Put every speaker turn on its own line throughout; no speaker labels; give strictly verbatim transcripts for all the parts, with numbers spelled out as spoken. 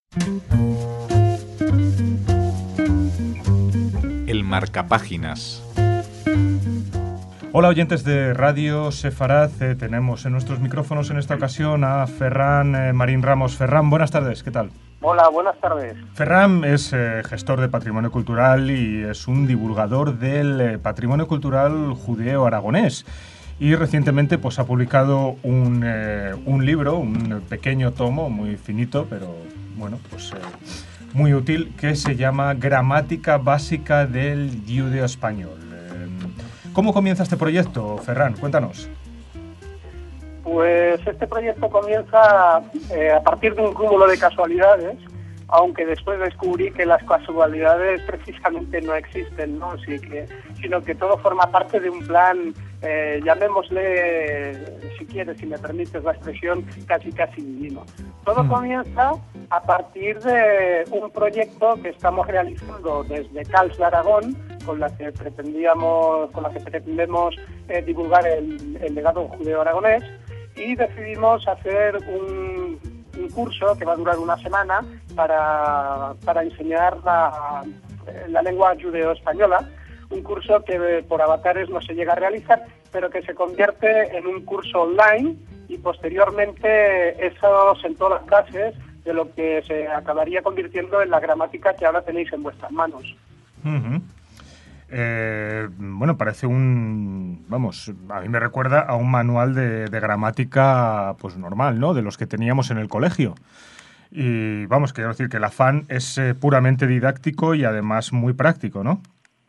El marcapáginas.
Hola oyentes de Radio Sefarad, eh, tenemos en nuestros micrófonos en esta ocasión a Ferran eh, Marín Ramos. Ferran, buenas tardes, ¿qué tal?
Hola, buenas tardes.
Ferran es eh, gestor de patrimonio cultural y es un divulgador del eh, patrimonio cultural judeo-aragonés. Y recientemente pues, ha publicado un, eh, un libro, un pequeño tomo, muy finito, pero bueno, pues eh, muy útil, que se llama Gramática Básica del Judeo-Español. Eh, ¿Cómo comienza este proyecto, Ferran? Cuéntanos.
Pues este proyecto comienza eh, a partir de un cúmulo de casualidades, aunque después descubrí que las casualidades precisamente no existen, ¿no? Sí que, sino que todo forma parte de un plan, eh, llamémosle, si quieres, si me permites la expresión, casi casi divino. Todo comienza a partir de un proyecto que estamos realizando desde Cals de Aragón, con la que pretendíamos, con la que pretendemos eh, divulgar el, el legado judeo-aragonés, y decidimos hacer un, un curso que va a durar una semana para, para enseñar la, la lengua judeo-española, un curso que por avatares no se llega a realizar, pero que se convierte en un curso online y posteriormente eso en todas las clases de lo que se acabaría convirtiendo en la gramática que ahora tenéis en vuestras manos.
Uh-huh. Eh, bueno, parece un, vamos, a mí me recuerda a un manual de, de gramática pues normal, ¿no? De los que teníamos en el colegio. Y vamos, quiero decir que el afán es eh, puramente didáctico y además muy práctico, ¿no?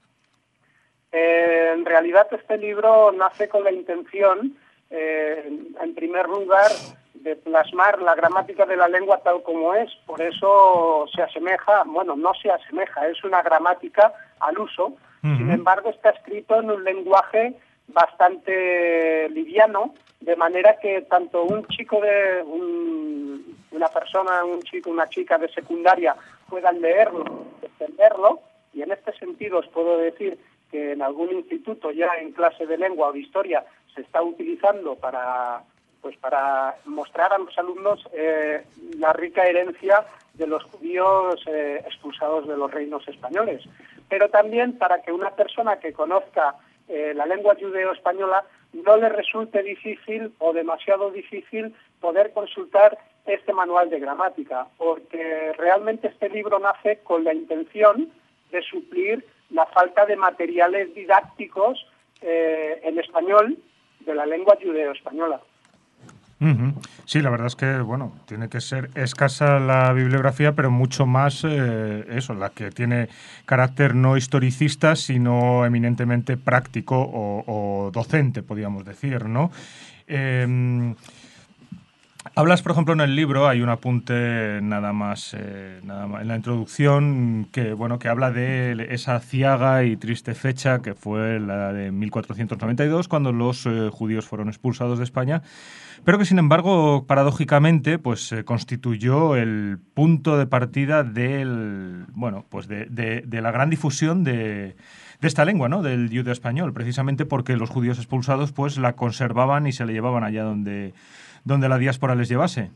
Eh, en realidad este libro nace con la intención, eh, en primer lugar, de plasmar la gramática de la lengua tal como es. Por eso se asemeja, bueno, no se asemeja, es una gramática al uso. Uh-huh. Sin embargo, está escrito en un lenguaje bastante liviano, de manera que tanto un chico de un, una persona, un chico, una chica de secundaria puedan leerlo, entenderlo, y en este sentido os puedo decir que en algún instituto ya en clase de lengua o de historia se está utilizando para, pues para mostrar a los alumnos eh, la rica herencia de los judíos eh, expulsados de los reinos españoles, pero también para que una persona que conozca eh, la lengua judeo-española no le resulte difícil o demasiado difícil poder consultar este manual de gramática, porque realmente este libro nace con la intención de suplir la falta de materiales didácticos eh, en español de la lengua judeo-española.
Uh-huh. Sí, la verdad es que, bueno, tiene que ser escasa la bibliografía, pero mucho más eh, eso, la que tiene carácter no historicista, sino eminentemente práctico o, o docente, podríamos decir, ¿no? Eh, Hablas, por ejemplo, en el libro, hay un apunte nada más, eh, nada más en la introducción que, bueno, que habla de esa ciaga y triste fecha que fue la de mil cuatrocientos noventa y dos, cuando los eh, judíos fueron expulsados de España, pero que, sin embargo, paradójicamente, pues eh, constituyó el punto de partida del, bueno, pues de, de, de la gran difusión de, de esta lengua, ¿no? Del judeo español, precisamente porque los judíos expulsados, pues, la conservaban y se la llevaban allá donde donde la diáspora les llevase.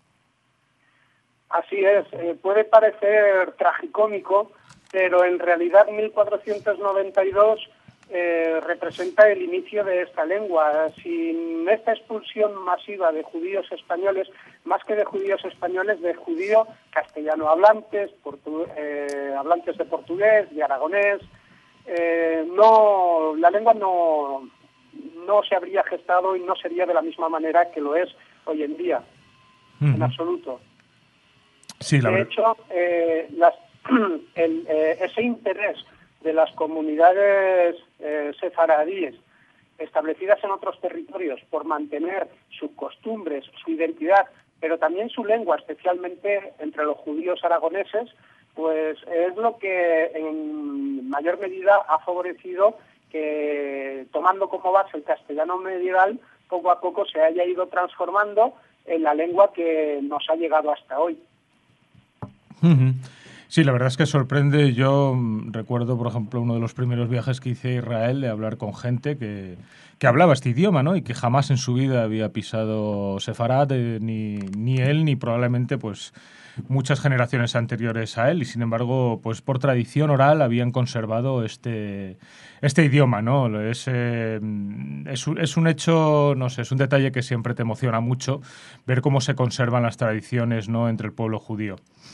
Así es, eh, puede parecer tragicómico, pero en realidad mil cuatrocientos noventa y dos eh, representa el inicio de esta lengua. Sin esta expulsión masiva de judíos españoles, más que de judíos españoles, de judíos castellano hablantes, portu- eh, hablantes de portugués, de aragonés, eh, no, la lengua no... no se habría gestado y no sería de la misma manera que lo es hoy en día, uh-huh. en absoluto.
Sí, la
de
verdad.
hecho, eh, las, el, eh, ese interés de las comunidades eh, sefaradíes establecidas en otros territorios por mantener sus costumbres, su identidad, pero también su lengua, especialmente entre los judíos aragoneses, pues es lo que en mayor medida ha favorecido que, tomando como base el castellano medieval, poco a poco se haya ido transformando en la lengua que nos ha llegado hasta hoy.
Uh-huh. Sí, la verdad es que sorprende. Yo mm, recuerdo, por ejemplo, uno de los primeros viajes que hice a Israel, de hablar con gente que, que hablaba este idioma, ¿no? Y que jamás en su vida había pisado Sefarad, eh, ni, ni él, ni probablemente pues muchas generaciones anteriores a él. Y sin embargo, pues por tradición oral habían conservado este, este idioma, ¿no? Es, eh, es, un, es un hecho, no sé, es un detalle que siempre te emociona mucho ver cómo se conservan las tradiciones, ¿no?, entre el pueblo judío.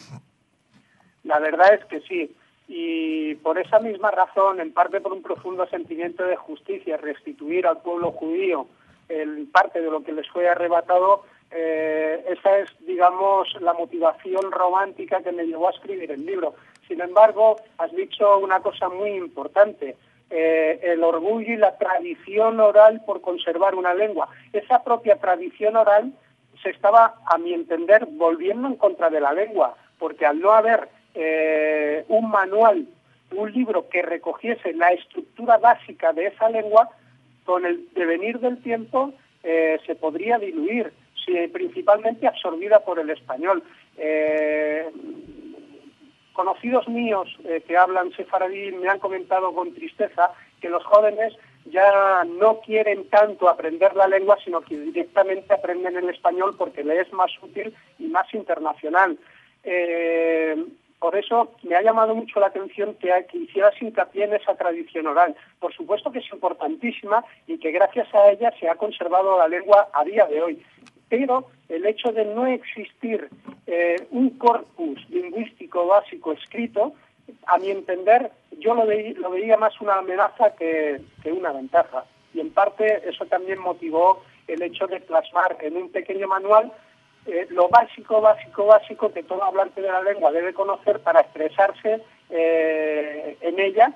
La verdad es que sí, y por esa misma razón, en parte por un profundo sentimiento de justicia, restituir al pueblo judío el parte de lo que les fue arrebatado, eh, esa es, digamos, la motivación romántica que me llevó a escribir el libro. Sin embargo, has dicho una cosa muy importante, eh, el orgullo y la tradición oral por conservar una lengua. Esa propia tradición oral se estaba, a mi entender, volviendo en contra de la lengua, porque al no haber Eh, un manual, un libro que recogiese la estructura básica de esa lengua, con el devenir del tiempo eh, se podría diluir, si, principalmente absorbida por el español. Eh, conocidos míos eh, que hablan sefaradí me han comentado con tristeza que los jóvenes ya no quieren tanto aprender la lengua, sino que directamente aprenden el español porque le es más útil y más internacional. Eh, Por eso me ha llamado mucho la atención que, que hicieras hincapié en esa tradición oral. Por supuesto que es importantísima y que gracias a ella se ha conservado la lengua a día de hoy. Pero el hecho de no existir eh, un corpus lingüístico básico escrito, a mi entender, yo lo, ve, lo veía más una amenaza que, que una ventaja. Y en parte eso también motivó el hecho de plasmar en un pequeño manual Eh, lo básico, básico, básico que todo hablante de la lengua debe conocer para expresarse eh, en ella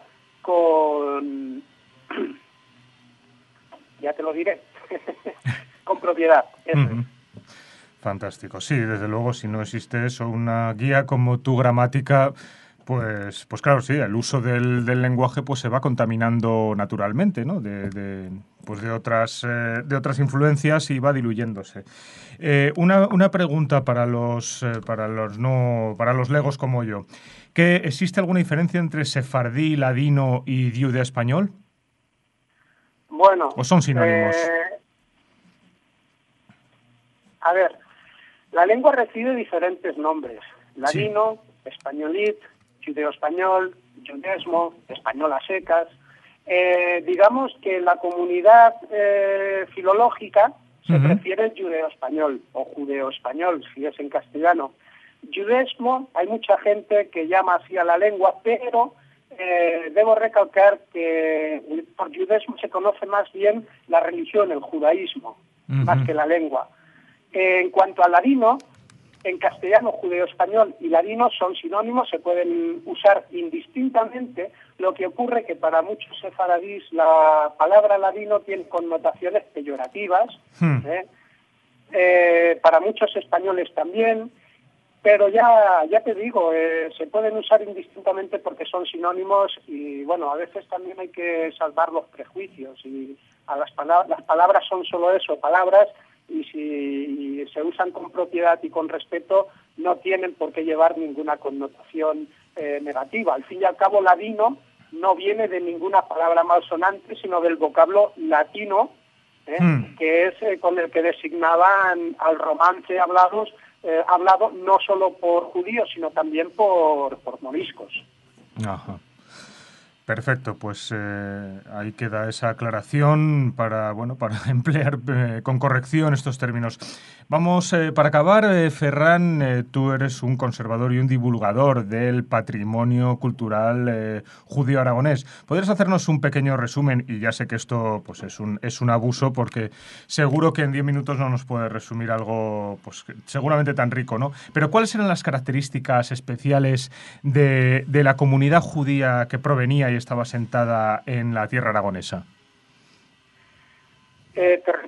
con, ya te lo diré, con propiedad. Eso
Uh-huh. Fantástico. Sí, desde luego, si no existe eso, una guía como tu gramática, pues, pues claro, sí, el uso del, del lenguaje pues se va contaminando naturalmente, ¿no? De, de, pues de otras, eh, de otras influencias y va diluyéndose. Eh, una, una pregunta para los, eh, para los no, para los legos como yo. ¿Que existe alguna diferencia entre sefardí, ladino y judeo español?
Bueno.
¿O son sinónimos?
Eh, a ver, la lengua recibe diferentes nombres. Ladino, sí. Españolit, judeo-español, judesmo, español a secas. Eh, digamos que la comunidad eh, filológica se uh-huh. prefiere judeo-español o judeo-español, si es en castellano. Judesmo, hay mucha gente que llama así a la lengua, pero eh, debo recalcar que por judesmo se conoce más bien la religión, el judaísmo, uh-huh. más que la lengua. Eh, en cuanto al ladino, en castellano, judeo-español y ladino son sinónimos, se pueden usar indistintamente. Lo que ocurre que para muchos sefaradís la palabra ladino tiene connotaciones peyorativas, hmm. ¿eh? Eh, para muchos españoles también, pero ya ya te digo, eh, se pueden usar indistintamente porque son sinónimos y bueno, a veces también hay que salvar los prejuicios y a las, palabras, las palabras son solo eso, palabras, y si se usan con propiedad y con respeto no tienen por qué llevar ninguna connotación eh, negativa. Al fin y al cabo, ladino no viene de ninguna palabra malsonante, sino del vocablo latino, ¿eh? mm. que es eh, con el que designaban al romance hablados, eh, hablado no solo por judíos, sino también por, por moriscos.
Ajá. Perfecto, pues eh, ahí queda esa aclaración para, bueno, para emplear eh, con corrección estos términos. Vamos, eh, para acabar, eh, Ferran, eh, tú eres un conservador y un divulgador del patrimonio cultural eh, judío-aragonés. ¿Podrías hacernos un pequeño resumen? Y ya sé que esto pues es un, es un abuso porque seguro que en diez minutos no nos puedes resumir algo pues seguramente tan rico, ¿no? Pero ¿cuáles eran las características especiales de, de la comunidad judía que provenía y estaba sentada en la tierra aragonesa?
Eh, te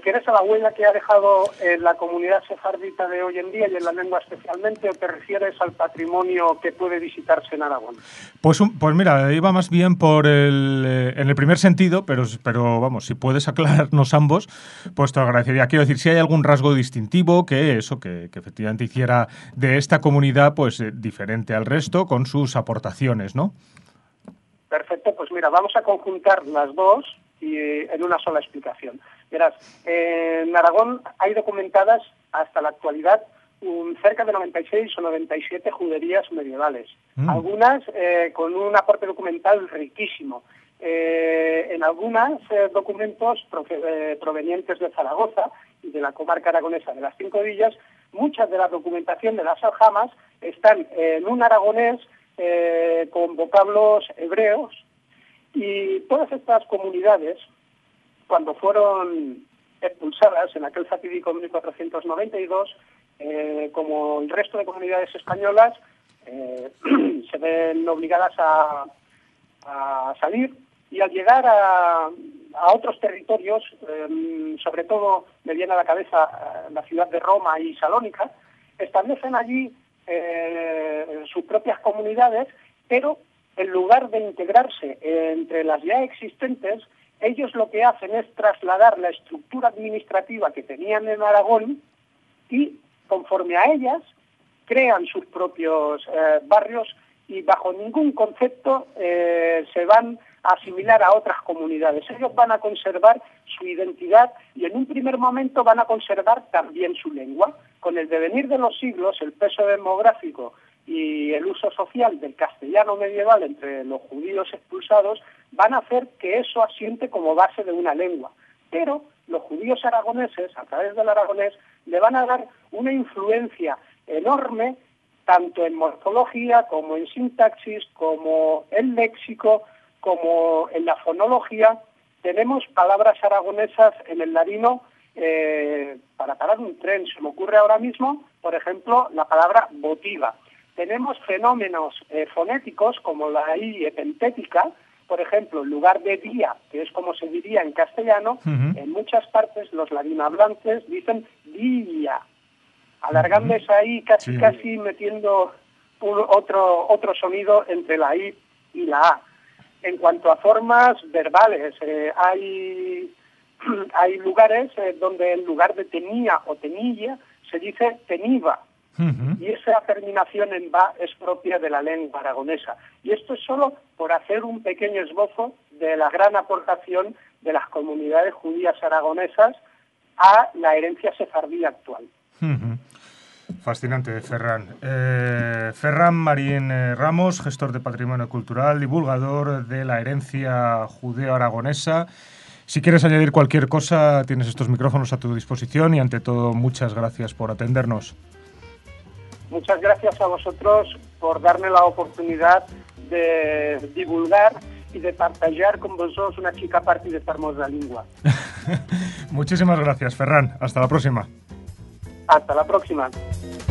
refieres a la huella que ha dejado en la comunidad sefardita de hoy en día y en la lengua especialmente, o te refieres al patrimonio que puede visitarse en Aragón?
Pues, pues mira, iba más bien por el, eh, en el primer sentido, pero, pero vamos, si puedes aclararnos ambos, pues te lo agradecería. Quiero decir, si hay algún rasgo distintivo que eso, que, que efectivamente hiciera de esta comunidad pues eh, diferente al resto con sus aportaciones, ¿no?
Perfecto, pues mira, vamos a conjuntar las dos y en una sola explicación. Verás, eh, en Aragón hay documentadas hasta la actualidad un, cerca de noventa y seis o noventa y siete juderías medievales, mm. algunas eh, con un aporte documental riquísimo. Eh, en algunas eh, documentos pro, eh, provenientes de Zaragoza y de la comarca aragonesa de las Cinco Villas, muchas de la documentación de las aljamas están en un aragonés eh, con vocablos hebreos. Y todas estas comunidades, cuando fueron expulsadas en aquel fatídico mil cuatrocientos noventa y dos, eh, como el resto de comunidades españolas, eh, se ven obligadas a, a salir, y al llegar a, a otros territorios, eh, sobre todo me viene a la cabeza eh, la ciudad de Roma y Salónica, establecen allí eh, sus propias comunidades, pero en lugar de integrarse entre las ya existentes, ellos lo que hacen es trasladar la estructura administrativa que tenían en Aragón y, conforme a ellas, crean sus propios eh, barrios y bajo ningún concepto eh, se van a asimilar a otras comunidades. Ellos van a conservar su identidad y en un primer momento van a conservar también su lengua. Con el devenir de los siglos, el peso demográfico y el uso social del castellano medieval entre los judíos expulsados van a hacer que eso asiente como base de una lengua. Pero los judíos aragoneses, a través del aragonés, le van a dar una influencia enorme, tanto en morfología, como en sintaxis, como en léxico, como en la fonología. Tenemos palabras aragonesas en el ladino eh, para parar un tren. Se me ocurre ahora mismo, por ejemplo, la palabra botiva. Tenemos fenómenos eh, fonéticos como la I epentética, por ejemplo, en lugar de día, que es como se diría en castellano, uh-huh. en muchas partes los ladinohablantes dicen día, alargando uh-huh. esa I casi sí. casi metiendo un, otro, otro sonido entre la I y la A. En cuanto a formas verbales, eh, hay, hay lugares eh, donde en lugar de tenía o tenilla se dice teniva. Uh-huh. Y esa terminación en va es propia de la lengua aragonesa. Y esto es solo por hacer un pequeño esbozo de la gran aportación de las comunidades judías aragonesas a la herencia sefardí actual.
Uh-huh. Fascinante, Ferran. Eh, Ferran Marín eh, Ramos, gestor de Patrimonio Cultural, divulgador de la herencia judeo-aragonesa. Si quieres añadir cualquier cosa, tienes estos micrófonos a tu disposición y, ante todo, muchas gracias por atendernos.
Muchas gracias a vosotros por darme la oportunidad de divulgar y de partajar con vosotros una chica parte de esta hermosa lengua.
Muchísimas gracias, Ferran. Hasta la próxima.
Hasta la próxima.